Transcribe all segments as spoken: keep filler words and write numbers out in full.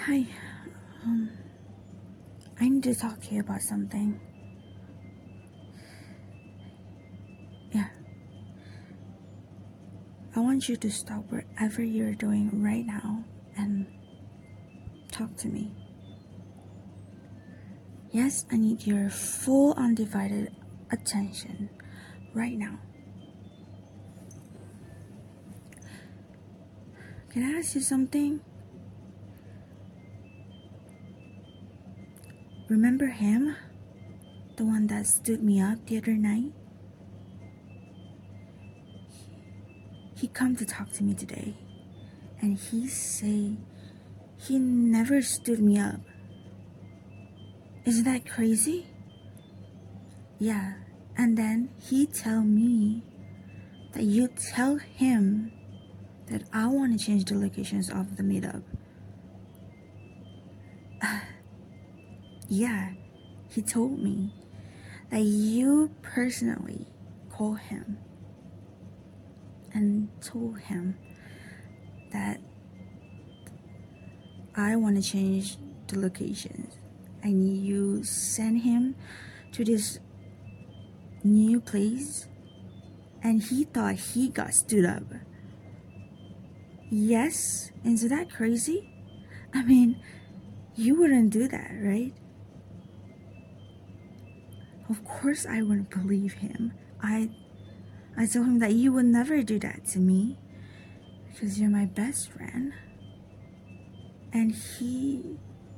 Hi, um, I need to talk to you about something. Yeah, I want you to stop whatever you're doing right now and talk to me. Yes, I need your full undivided attention right now. Can I ask you something? Remember him? The one that stood me up the other night? He come to talk to me today, and he say he never stood me up. Isn't that crazy? Yeah, and then he tell me that you tell him that I want to change the locations of the meetup. Uh, yeah, he told me that you personally called him and told him that I want to change the locations and you send him to this new place and he thought he got stood up. Yes, isn't that crazy? I mean, you wouldn't do that, right? Of course I wouldn't believe him. I I told him that you would never do that to me because you're my best friend. And he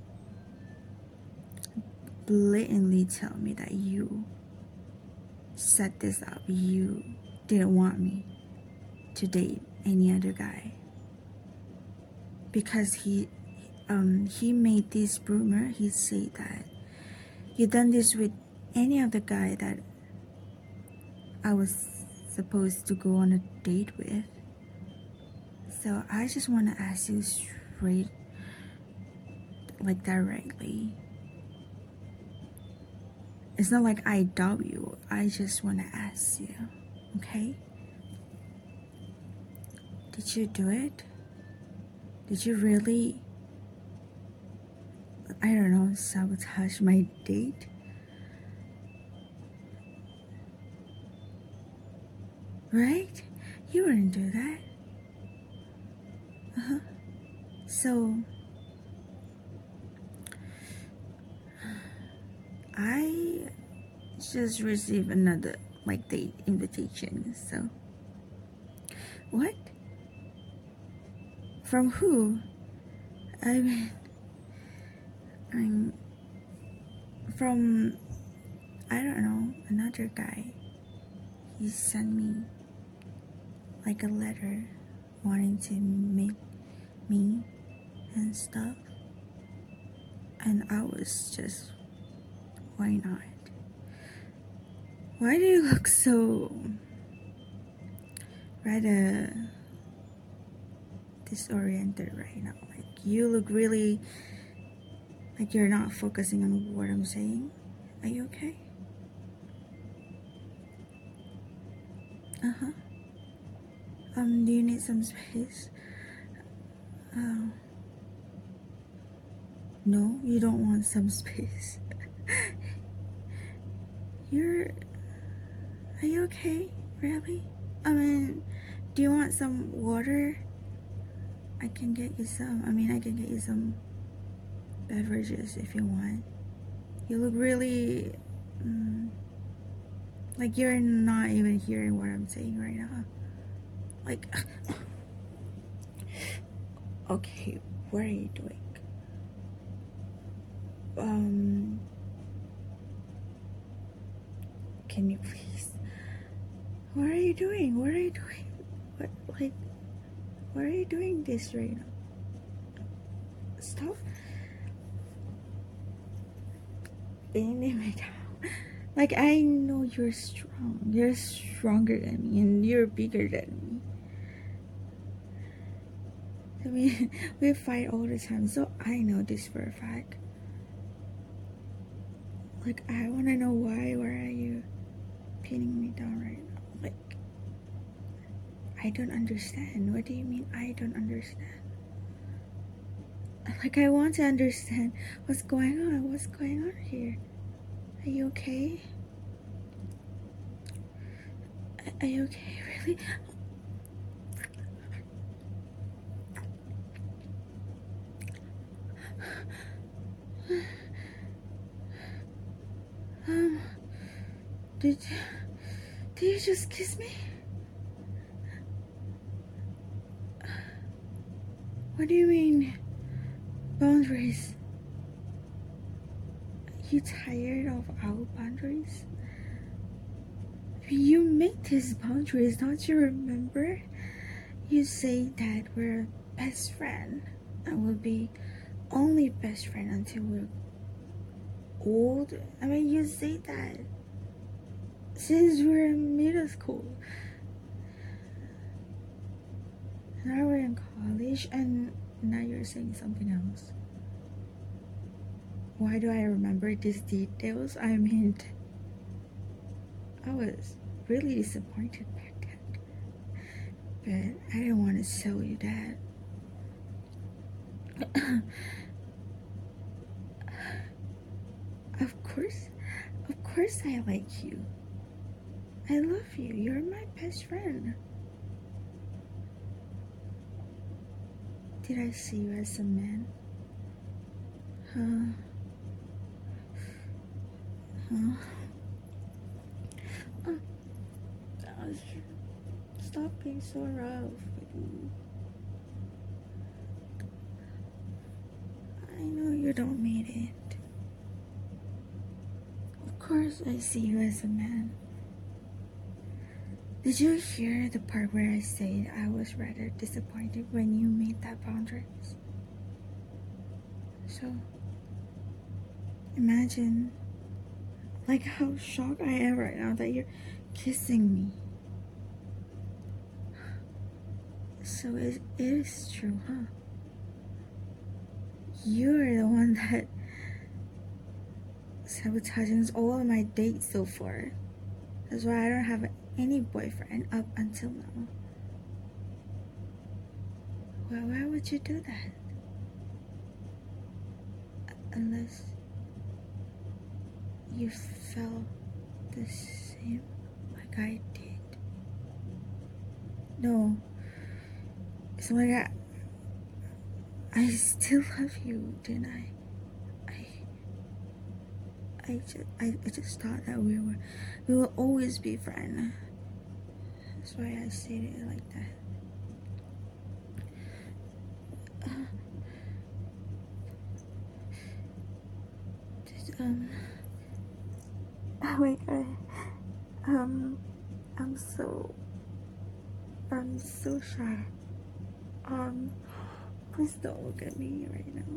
blatantly tell me that you set this up. You didn't want me to date any other guy. Because he um he made this rumor, he said that you done this with any other guy that I was supposed to go on a date with. So I just want to ask you straight, like directly. It's not like I doubt you. I just want to ask you, okay? Did you do it? Did you really, I don't know, sabotage my date? Right? You wouldn't do that. Uh-huh. So, I just received another like date invitation. So, what? From who? I mean, I'm from, I don't know, another guy. He sent me like a letter wanting to meet me and stuff. And I was just, why not? Why do you look so rather disoriented right now? Like you look really like you're not focusing on what I'm saying. Are you okay? Uh-huh. Um, do you need some space? Oh. No, you don't want some space. You're... Are you okay? Really? I mean, do you want some water? I can get you some. I mean, I can get you some beverages if you want. You look really... Um, like you're not even hearing what I'm saying right now. Like... Okay, what are you doing? Um... Can you please... What are you doing? What are you doing? What, like... Why are you doing this right now? Stop bending me down. Like, I know you're strong. You're stronger than me and you're bigger than me. I mean, we fight all the time, so I know this for a fact. Like, I want to know why. Why are you pinning me down right now? Like, I don't understand. What do you mean I don't understand? Like, I want to understand what's going on. What's going on here? Are you okay? Are you okay, really? Um, did, did you just kiss me? What do you mean, boundaries? Are you tired of our boundaries? You make these boundaries, don't you remember? You say that we're best friend and we'll be only best friend until we're old. I mean, you say that since we're in middle school. Now we're in college and now you're saying something else. Why do I remember these details? I mean, I was really disappointed back then, but I didn't want to tell you that. Of course, of course I like you. I love you. You're my best friend. Did I see you as a man? Huh? Huh? Oh, gosh. Stop being so rough with me. I know you don't mean it. Of course I see you as a man. Did you hear the part where I said I was rather disappointed when you made that boundaries? So, imagine like how shocked I am right now that you're kissing me. So it is true, huh? You're the one that sabotages all of my dates so far. That's why I don't have any boyfriend up until now. Well, why would you do that? Unless you felt the same like I did. No, it's like I, I still love you, didn't I? I, I just, I, I just thought that we were, we will always be friends. That's why I said it like that. Uh, just, um, oh my god, um, I'm so, I'm so shy. Um, please don't look at me right now.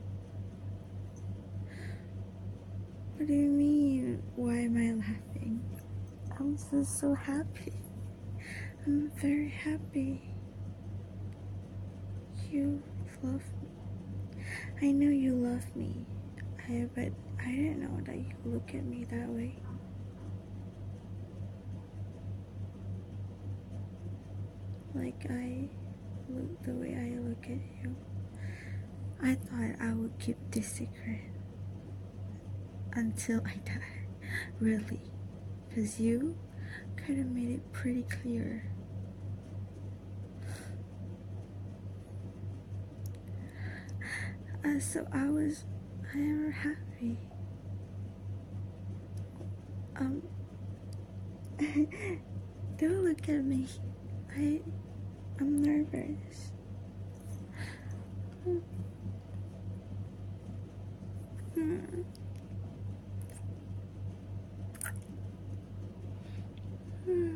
What do you mean? Why am I laughing? I'm just so happy. I'm very happy. You love me. I know you love me. I but I didn't know that you look at me that way. Like I look the way I look at you. I thought I would keep this secret until I die. Really. Because you could have made it pretty clear. Uh, so I was, I am happy. Um, don't look at me. I, I'm nervous. Hmm. Hmm. Hmm.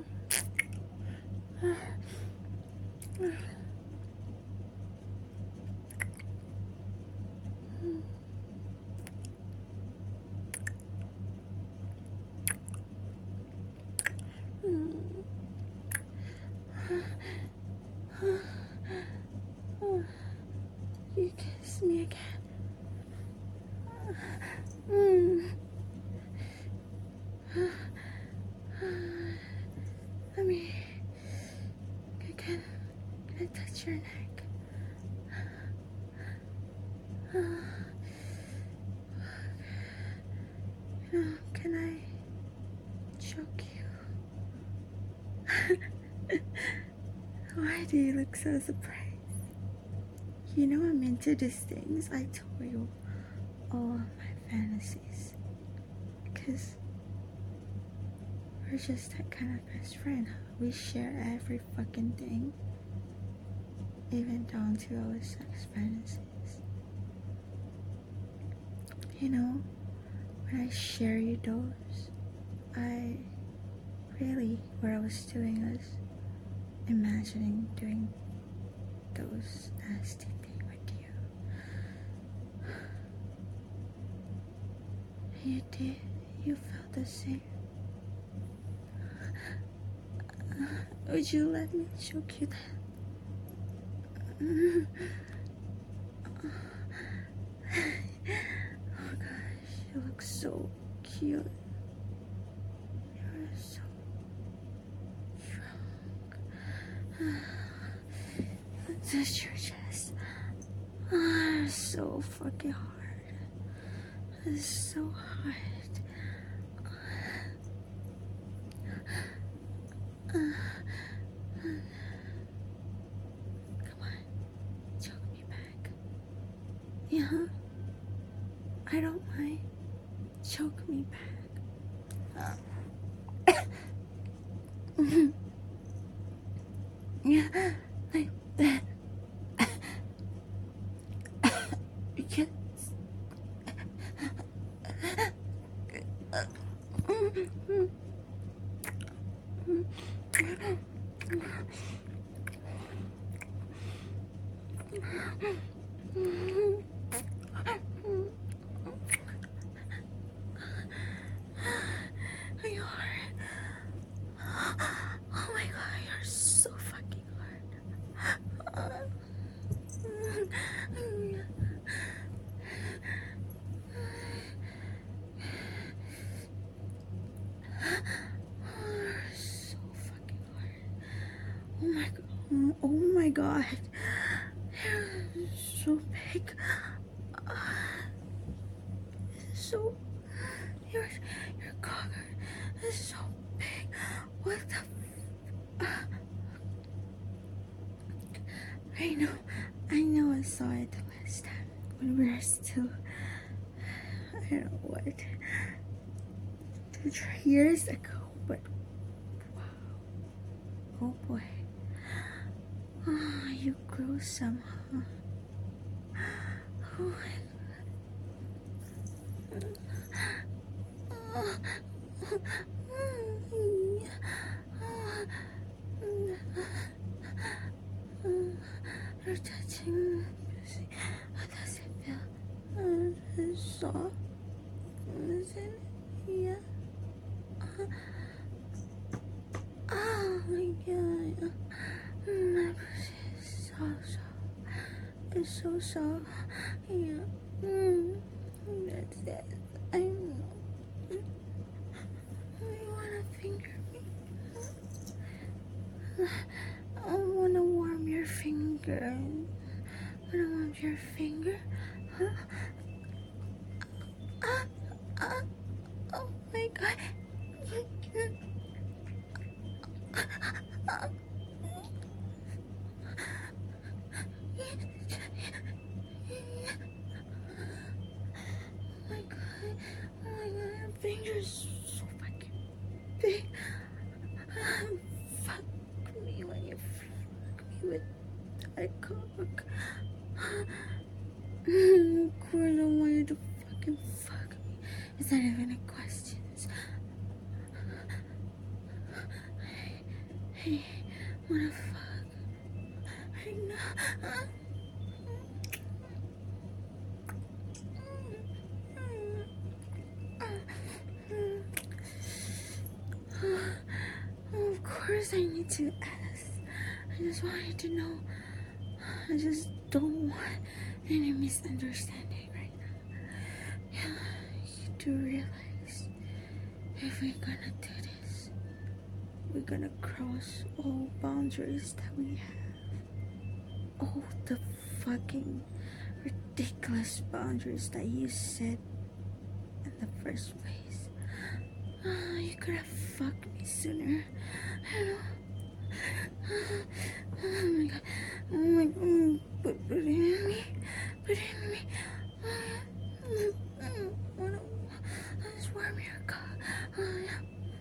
You kiss me again. Mm. Let me. Can, can I touch your neck? You know, can I choke you? Why do you look so surprised? You know I'm into these things. I told you all of my fantasies. Because we're just that kind of best friend. We share every fucking thing. Even down to our sex fantasies. You know, when I share you those, I really, what I was doing was imagining doing those nasty things with you. You did? You felt the same? Would you let me choke you then? Oh gosh, you look so cute. You're so strong. Touch your chest. Oh, it's so fucking hard. It's so hard. Come on, choke me back. Yeah, I don't mind. Choke me back. Yeah, like that. Yes. Are you hard? Oh my god, you're so fucking hard. You're so fucking hard. Oh my god. Oh my god. You're so big. So your your cock is so big. What the f- I know, I know I saw it the last time when we were still, I don't know what, two, three years ago, but wow, oh boy, oh, you grew somehow, oh my god, oh, you're touching me. How does it feel? Uh, it's soft. Is it? Yeah. Uh, oh my god. My pussy is so soft. It's so soft. Yeah. Mm. That's it. I know. You wanna finger me? I wanna warm your finger. Wanna warm your finger? Huh? Ah, ah, oh my god. Oh my god. Oh my god, your finger's so fucking big. Fuck me when you fuck me with that cock. Of course I want you to fucking fuck me. Is that even a question? Hey, wanna fuck? I know. Of course I need to ask. I just wanted to know. I just don't want any misunderstanding right now. Yeah, you do realize if we're gonna do this, we're gonna cross all boundaries that we have. All the fucking ridiculous ridiculous boundaries that you set in the first place. Oh, you could have fucked me sooner. I know. Oh my god. Oh my god. Put, put it in me. Put it in me. I just warm your cock. Oh yeah.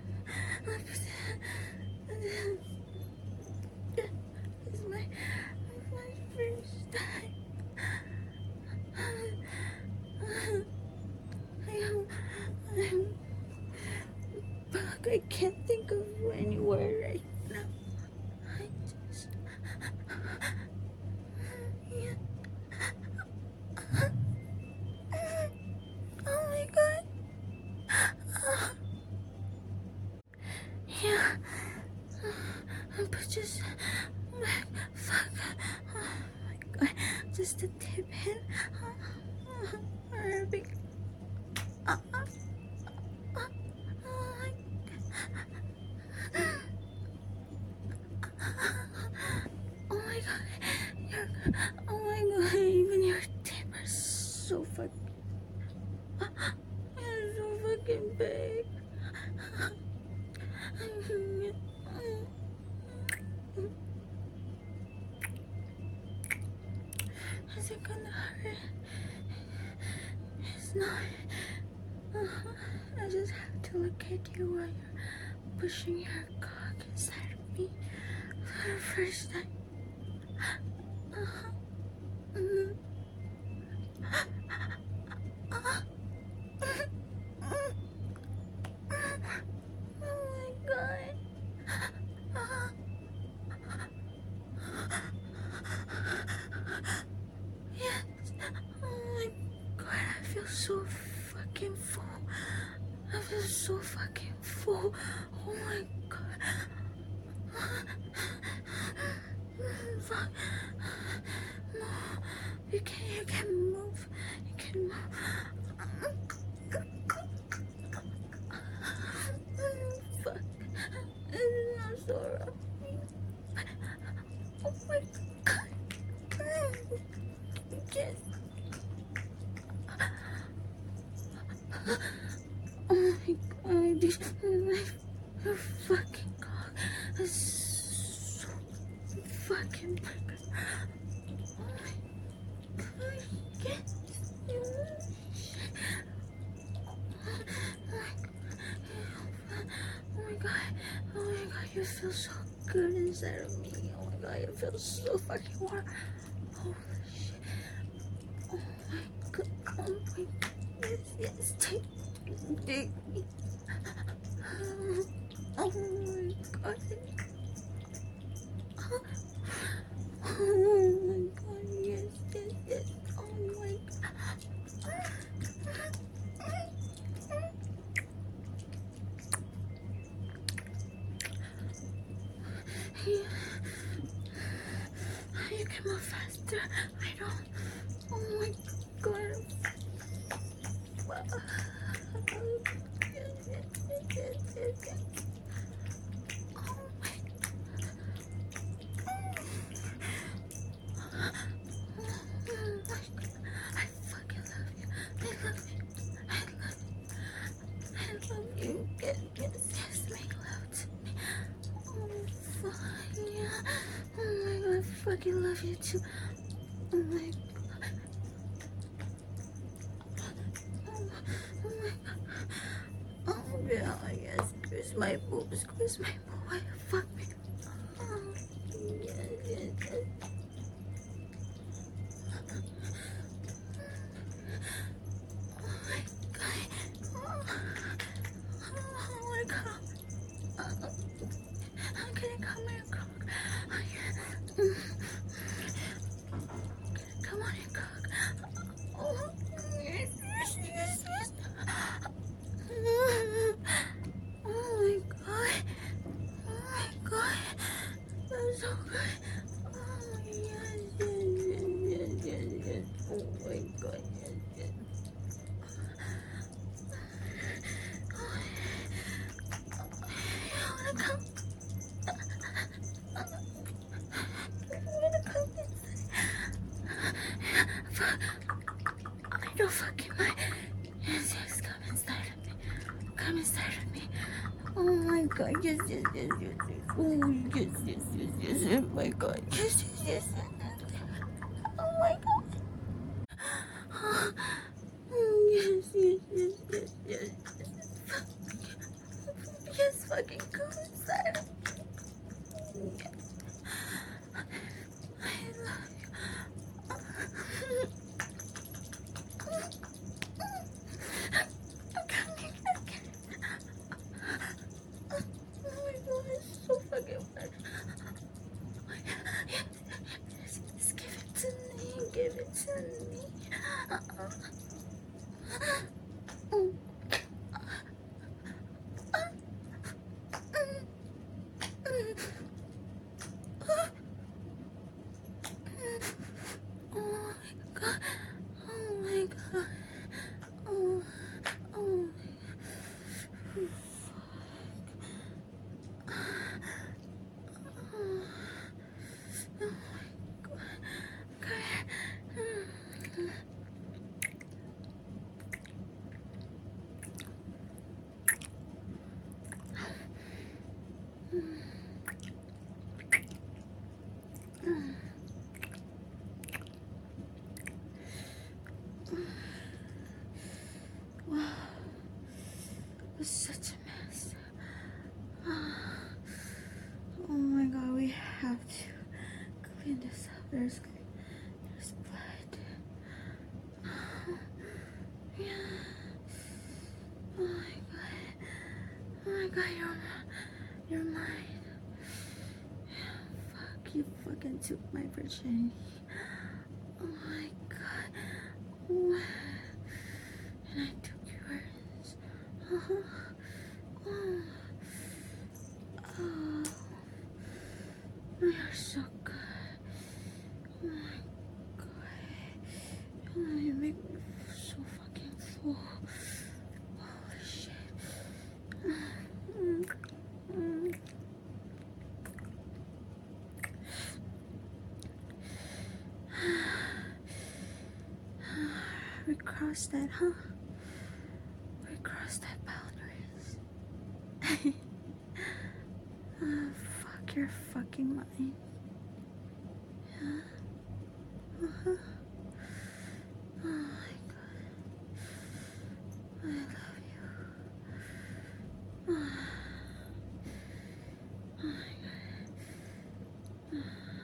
It's my, my first time. Fuck, I can't think of any word right now. I just... Yeah. Oh my god. Yeah. But just... Fuck. Oh my god. Just a tip in. Arabic. Uh, uh, uh, oh my god. Oh my god. You're, oh my god. Even your tip are so fucking... You're so fucking big. Is it gonna hurt? It's not. Uh-huh. I just have to look at you while you're pushing your cock inside of me for the first time. Uh-huh. Mm-hmm. Uh-huh. Oh my god. Uh-huh. Yes. Oh my god, I feel so fucking full. I feel so fucking full. Oh my god. Fuck. No. You can, you can move. You can move. Fuck. It's not so rough. Oh my god. Yes. Oh my god, this my fucking cock is so fucking big. Oh my god, yes. Oh my god, oh my god, you feel so good inside of me. Oh my god, you feel so fucking warm. Holy shit. Oh my god, oh my god, yes, yes, take Dig me. Oh my god. Oh my god, yes, yes, yes. Oh my god. Yeah. You can move faster. I don't. Oh my god. Wow. Yes, yes, yes, yes, yes. Oh my god. I fucking love you. I love you. I love you. I love you. Yes, yes, yes. Make love to me. Oh, fuck yeah. Oh my god. I fucking love you too. Oh my god. Oh yeah, yes, squeeze my boob, squeeze my boob, fuck me. Oh, yes, yes, yes. Oh my god. Oh, oh my god. Oh, I'm gonna come and cook. Oh, yeah. Mm. Come on and cook. Oh, yes, yes, yes, yes. Oh my god. Oh my god. That's so good. Oh yes, yes, yes, yes, yes, yes. Oh my god, yes, yes. Oh, I wanna come. I wanna come inside. Fuck. Don't fucking mind. Yes, yes, come inside of me. Come inside of me. Oh my god, yes, yes, yes, yes, yes. Oh, yes, yes, yes, yes, yes. Oh my god, yes, yes, yes, yes, yes. Oh my god. Oh, yes, yes, yes, yes, yes. Yes, fucking come inside of me. Yes. I love you. Come here, again. Oh my god, it's so fucking bad. Yes, yes, yes, give it to me, give it to me. Uh-uh. Mm. Oh my god. Oh my god. Oh, oh. Oh, oh my god. Okay. Wow. It was such a mess. Oh my god, we have to clean this up. There's, there's blood. Yeah. Oh my god. Oh my god, you're, you're mine. Fuck, you fucking took my virginity. Oh my god. Oh. And I took yours. Oh. Oh. Oh. You're so good. Oh my god. Oh, you make me so fucking full. Holy shit. Mm, mm. We crossed that, huh? We crossed that boundaries. Oh, fuck your fucking mind. Yeah. Uh-huh. Oh my god. I love you. Oh, oh my god.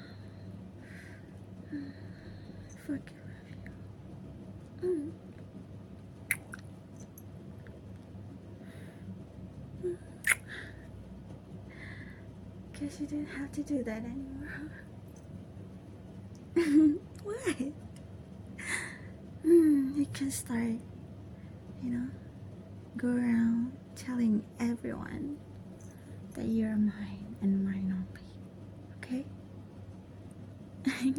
Mm. I fucking love you. Mm. Mm. Guess you didn't have to do that anymore, huh? What? Mm, you can start, you know, go around telling everyone that you're mine and mine only, okay?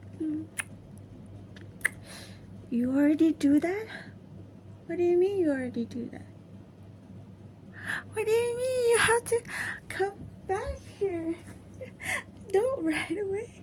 You already do that? What do you mean you already do that? What do you mean you have to come back here? Don't right away.